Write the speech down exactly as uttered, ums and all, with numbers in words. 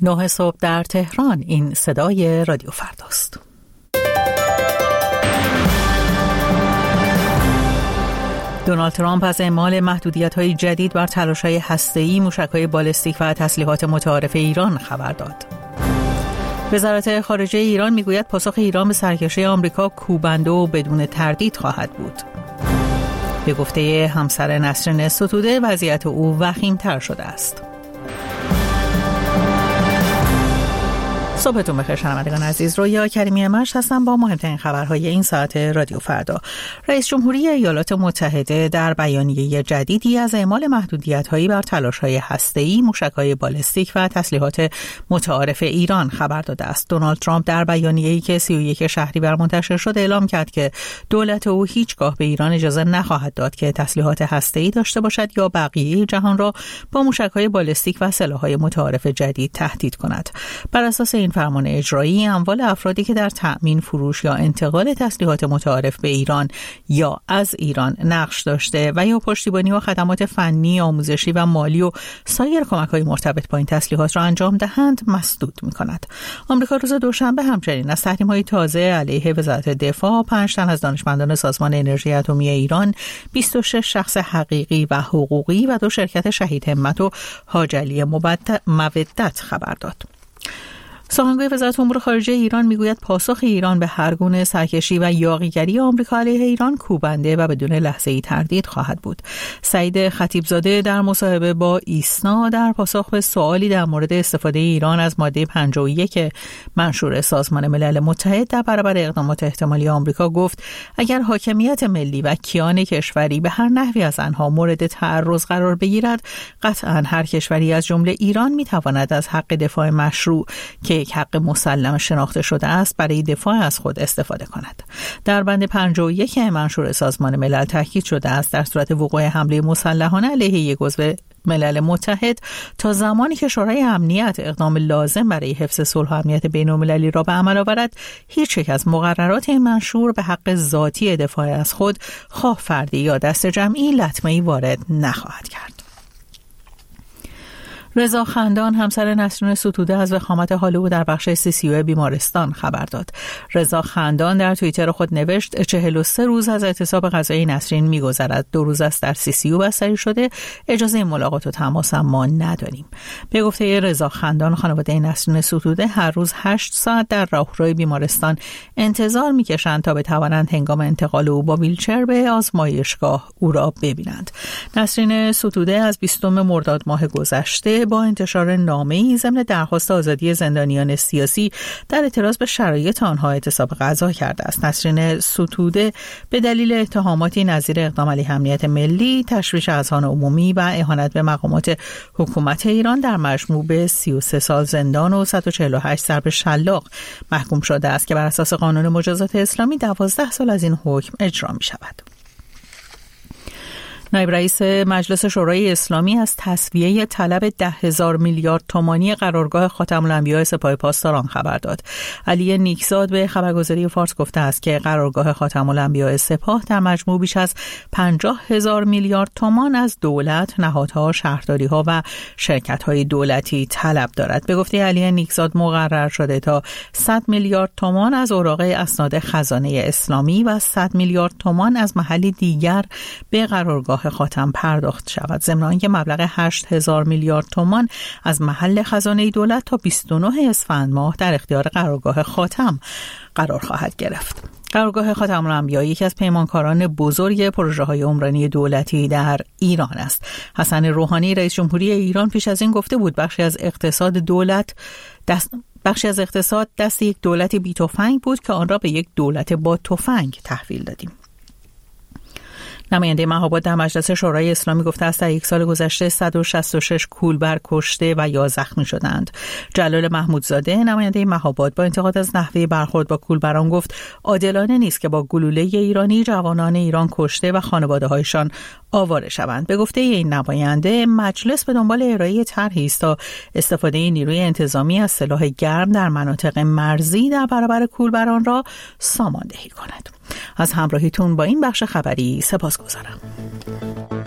نه صبح در تهران. این صدای رادیو فرداست. دونالد ترامپ از اعمال محدودیت‌های جدید بر تلاش‌های هسته‌ای، موشک‌های بالستیک و تسلیحات متعارف ایران خبر داد. وزارت خارجه ایران میگوید پاسخ ایران به سرکشی آمریکا کوبنده و بدون تردید خواهد بود. به گفته همسر نسرین ستوده وضعیت او وخیم‌تر شده است. صبحتون بخیر شنوندگان عزیز، رویا کریمی مشت هستم با مهمترین خبرهای این ساعت رادیو فردا. رئیس جمهوری ایالات متحده در بیانیه جدیدی از اعمال محدودیت‌هایی بر تلاش‌های هسته‌ای، موشک‌های بالستیک و تسلیحات متعارف ایران خبر داده است. دونالد ترامپ در بیانیه‌ای که سی و یک شهریور منتشر شد اعلام کرد که دولت او هیچگاه به ایران اجازه نخواهد داد که تسلیحات هسته‌ای داشته باشد یا بقیه جهان را با موشک‌های بالستیک و سلاح‌های متعارف جدید تهدید کند. بر اساس این فرمان اجرایی، اموال افرادی که در تأمین، فروش یا انتقال تسلیحات متعارف به ایران یا از ایران نقش داشته و یا پشتیبانی و خدمات فنی، آموزشی و مالی و سایر کمک‌های مرتبط با این تسلیحات را انجام دهند مسدود می‌کند. آمریکا روز دوشنبه همچنین از تحریم‌های تازه علیه وزارت دفاع، پنج تن از دانشمندان سازمان انرژی اتمی ایران، بیست و شش شخص حقیقی و حقوقی و دو شرکت شهید همت و حاج علی مودت خبر داد. سخنگوی وزارت امور خارجه ایران میگوید پاسخ ایران به هر گونه سرکشی و یاغیگری آمریکا علیه ایران کوبنده و بدون لحظه‌ای تردید خواهد بود. سعید خطیبزاده در مصاحبه با ایسنا در پاسخ به سوالی در مورد استفاده ایران از ماده پنجاه و یک منشور سازمان ملل متحد در برابر اقدامات احتمالی آمریکا گفت اگر حاکمیت ملی و کیان کشوری به هر نحوی از آنها مورد تعرض قرار بگیرد، قطعاً هر کشوری از جمله ایران میتواند از حق دفاع مشروع که یک حق مسلم شناخته شده است برای دفاع از خود استفاده کند. در بند پنجاه و یک منشور سازمان ملل تاکید شده است در صورت وقوع حمله مسلحانه علیه یک عضو ملل متحد تا زمانی که شورای امنیت اقدام لازم برای حفظ صلح و امنیت بین‌المللی را به عمل آورد، هیچ یک از مقررات این منشور به حق ذاتی دفاع از خود، خواه فردی یا دست جمعی، لطمه‌ای وارد نخواهد کرد. رضا خندان همسر نسرین ستوده از وخامت حال او در بخش سی سی یو بیمارستان خبر داد. رضا خندان در توییتر خود نوشت چهل و سه روز از اعتصاب غذایی نسرین می‌گذرد. دو روز است در سی سی یو بستری شده. اجازه ملاقات و تماس ما نداریم. به گفته رضا خندان، خانواده نسرین ستوده هر روز هشت ساعت در راهروی بیمارستان انتظار می‌کشند تا بتوانند هنگام انتقال او با ویلچر به آزمایشگاه او را ببینند. نسرین ستوده از بیستم مرداد ماه گذشته با انتشار نامه‌ای ضمن درخواست آزادی زندانیان سیاسی در اعتراض به شرایط آنها اعتصاب غذا کرده است. نسرین ستوده به دلیل اتهاماتی نظیر اقدام علیه امنیت ملی، تشویش اذهان عمومی و اهانت به مقامات حکومت ایران در مجموع به سی و سه سال زندان و صد و چهل و هشت ضرب شلاق محکوم شده است که بر اساس قانون مجازات اسلامی دوازده سال از این حکم اجرا می شود. نایب رئیس مجلس شورای اسلامی از تسویه طلب ده هزار میلیارد تومانی قرارگاه خاتم الانبیاء سپاه پاسداران خبر داد. علی نیکزاد به خبرگزاری فارس گفته است که قرارگاه خاتم الانبیاء سپاه در مجموع بیش از پنجاه هزار میلیارد تومان از دولت، نهادها، شهرداری‌ها و شرکت‌های دولتی طلب دارد. به گفته علی نیکزاد مقرر شده تا صد میلیارد تومان از اوراق اسناد خزانه اسلامی و صد میلیارد تومان از محلی دیگر به قرارگاه خاتم پرداخت شود. ضمن آنکه مبلغ هشت هزار میلیارد تومان از محل خزانه دولت تا بیست و نه اسفند ماه در اختیار قرارگاه خاتم قرار خواهد گرفت. قرارگاه خاتم الانبیاء یکی از پیمانکاران بزرگ پروژه‌های عمرانی دولتی در ایران است. حسن روحانی رئیس جمهوری ایران پیش از این گفته بود بخشی از اقتصاد دولت دست بخشی از اقتصاد دست یک دولت بی تفنگ بود که آن را به یک دولت با تفنگ تحویل دادیم. نماینده مهاباد در مجلس شورای اسلامی گفته است در یک سال گذشته صد و شصت و شش کولبر کشته و یا زخمی شدند. جلال محمودزاده نماینده مهاباد با انتقاد از نحوه برخورد با کولبران گفت عادلانه نیست که با گلوله ایرانی جوانان ایران کشته و خانواده‌هایشان آواره شوند. به گفته این نماینده مجلس به دنبال ارائه طرحی است تا استفاده نیروی انتظامی از سلاح گرم در مناطق مرزی در برابر کولبران را ساماندهی کند. از همراهیتون با این بخش خبری سپاسگزارم.